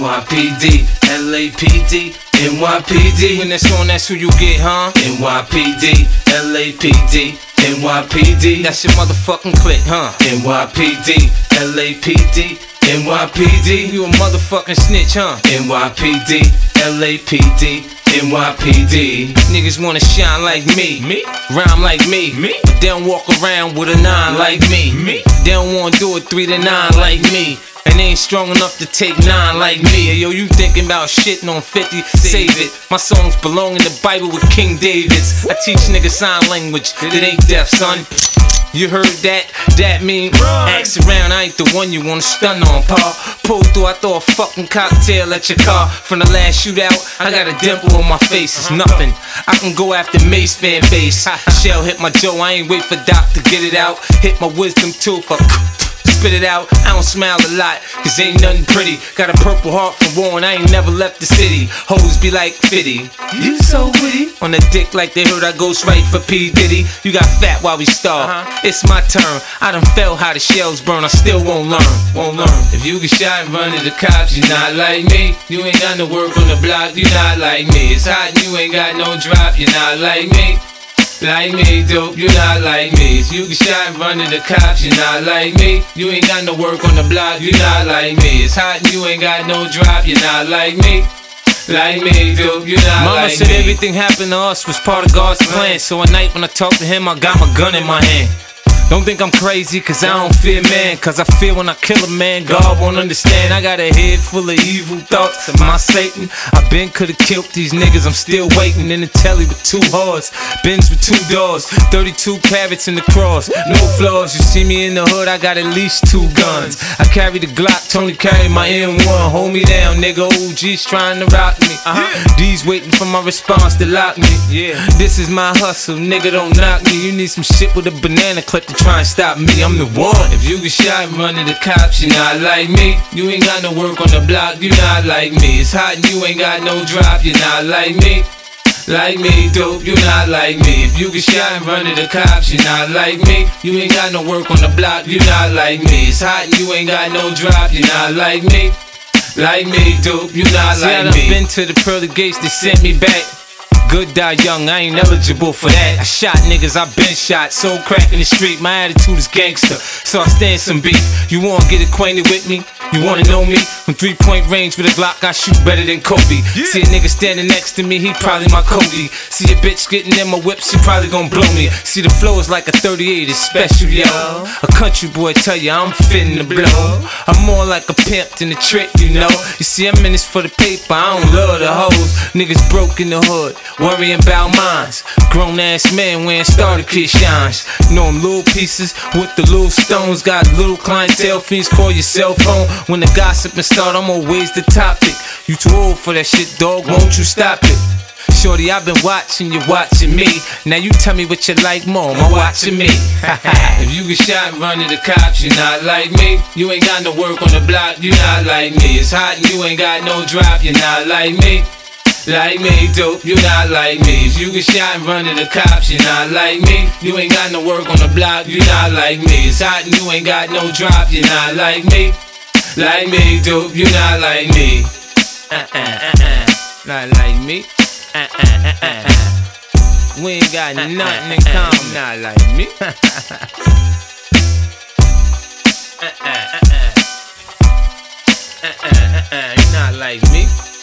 NYPD, LAPD, NYPD. When that's on, that's who you get, huh? NYPD, LAPD, NYPD. That's your motherfucking clique, huh? NYPD, LAPD, NYPD. You a motherfucking snitch, huh? NYPD, LAPD, NYPD. Niggas wanna shine like me, rhyme like me, but they don't walk around with a 9 like me. They don't wanna do it 3 to 9 like me, and they ain't strong enough to take 9 like me. Hey, yo, you thinking about shitting on 50, save it. My songs belong in the Bible with King David's. I teach niggas sign language that ain't deaf, son. You heard that? That mean ask around, I ain't the one you wanna stun on, pa. Pull through, I throw a fucking cocktail at your car. From the last shootout, I got a dimple on my face, it's nothing. I can go after Mace fan base. Shell hit my Joe, I ain't wait for Doc to get it out. Hit my wisdom tooth, spit it out. I don't smile a lot, cause ain't nothing pretty. Got a purple heart from war and I ain't never left the city. Hoes be like, Fitty, you so witty. On the dick like they heard I ghost right for P. Diddy. You got fat while we starve, it's my turn. I done felt how the shells burn, I still won't learn. If you get shot and run to the cops, you not like me. You ain't got no work on the block, you not like me. It's hot and you ain't got no drop, you not like me. Like me, dope, you not like me. If you get shot and run to the cops, you not like me. You ain't got no work on the block, you not like me. It's hot and you ain't got no drop, you not like me. Like me, dope, you not Mama like me. Mama said everything happened to us was part of God's plan. So at night when I talk to him, I got my gun in my hand. Don't think I'm crazy cause I don't fear man, cause I fear when I kill a man, God won't understand. I got a head full of evil thoughts, am I Satan? I been could've killed these niggas, I'm still waiting in the telly with 2 hearts, Benz with 2 doors, 32 carats in the cross, no flaws. You see me in the hood, I got at least 2 guns. I carry the Glock, Tony carry my M1. Hold me down, nigga, OG's trying to rock me. D's waiting for my response to lock me. This is my hustle, nigga, don't knock me. You need some shit with a banana clip to try and stop me, I'm the one. If you get shot and run to the cops, you not like me. You ain't got no work on the block, you not like me. It's hot and you ain't got no drop, you not like me. Like me, dope, you not like me. If you get shot and run to the cops, you not like me. You ain't got no work on the block, you not like me. It's hot and you ain't got no drop, you not like me. Like me, dope, you not like me. I done been to the pearly gates, they sent me back. Good die young, I ain't eligible for that. I shot niggas, I been shot, sold crack in the street. My attitude is gangster, so I stand some beef. You wanna get acquainted with me? You wanna know me? From 3-point range with a Glock, I shoot better than Kobe. See a nigga standing next to me, he probably my Cody. See a bitch getting in my whip, she probably gon' blow me. See the flow is like a 38, it's special, yo. A country boy tell you I'm fitting to blow. I'm more like a pimp than a trick, you know. You see I'm in this for the paper, I don't love the hoes. Niggas broke in the hood, worrying about mines. Grown ass man wearing starter kit shines. Know them little pieces with the little stones. Got little clientele fiends, call your cell phone. When the gossiping start, I'm always the topic. You too old for that shit, dog, won't you stop it? Shorty, I've been watching you, watching me. Now you tell me what you like more, am I watching me? If you get shot and run to the cops, you not like me. You ain't got no work on the block, you not like me. It's hot and you ain't got no drop, you not like me. Like me, dope, you not like me. If you get shot and run to the cops, you not like me. You ain't got no work on the block, you not like me. It's hot and you ain't got no drop, you not like me. Like me, dope, you not like me. Not like me. We ain't got nothing in common. Not like me. You not like me.